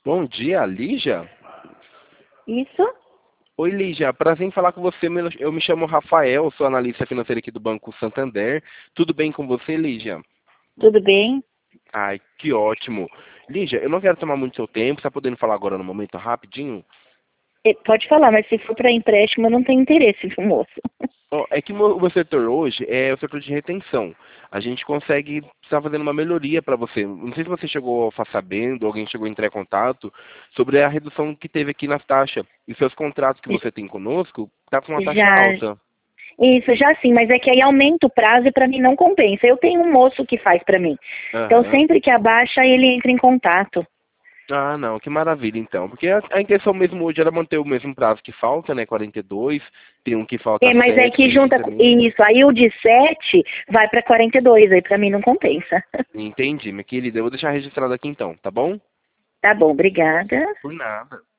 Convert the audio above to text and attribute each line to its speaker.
Speaker 1: Bom dia, Lígia.
Speaker 2: Isso?
Speaker 1: Oi, Lígia. Prazer em falar com você. Eu me chamo Rafael, sou analista financeiro aqui do Banco Santander. Tudo bem com você, Lígia?
Speaker 2: Tudo bem?
Speaker 1: Ai, que ótimo. Lígia, eu não quero tomar muito seu tempo. Está podendo falar agora no momento rapidinho?
Speaker 2: Pode falar, mas se for para empréstimo, eu não tenho interesse, viu, moço?
Speaker 1: Ó, é que o meu setor hoje é o setor de retenção. A gente consegue estar fazendo uma melhoria para você. Não sei se você chegou a ficar sabendo, alguém chegou a entrar em contato sobre a redução que teve aqui nas taxas. E seus contratos que você tem conosco tá com uma taxa
Speaker 2: Já,
Speaker 1: alta.
Speaker 2: isso, já sim, mas é que aí aumenta o prazo e para mim não compensa. Eu tenho um moço que faz para mim. Então,
Speaker 1: Aham.
Speaker 2: sempre que abaixa, ele entra em contato.
Speaker 1: Ah, não, que maravilha então. Porque a intenção mesmo hoje era manter o mesmo prazo que falta, né? 42. Tem um que falta
Speaker 2: Mas é
Speaker 1: 7,
Speaker 2: que
Speaker 1: tem um
Speaker 2: junta
Speaker 1: também.
Speaker 2: isso, aí o de 7 vai para 42, aí para mim não compensa.
Speaker 1: Entendi, minha querida. Eu vou deixar registrado aqui então, tá bom?
Speaker 2: Tá bom, obrigada.
Speaker 1: Por nada.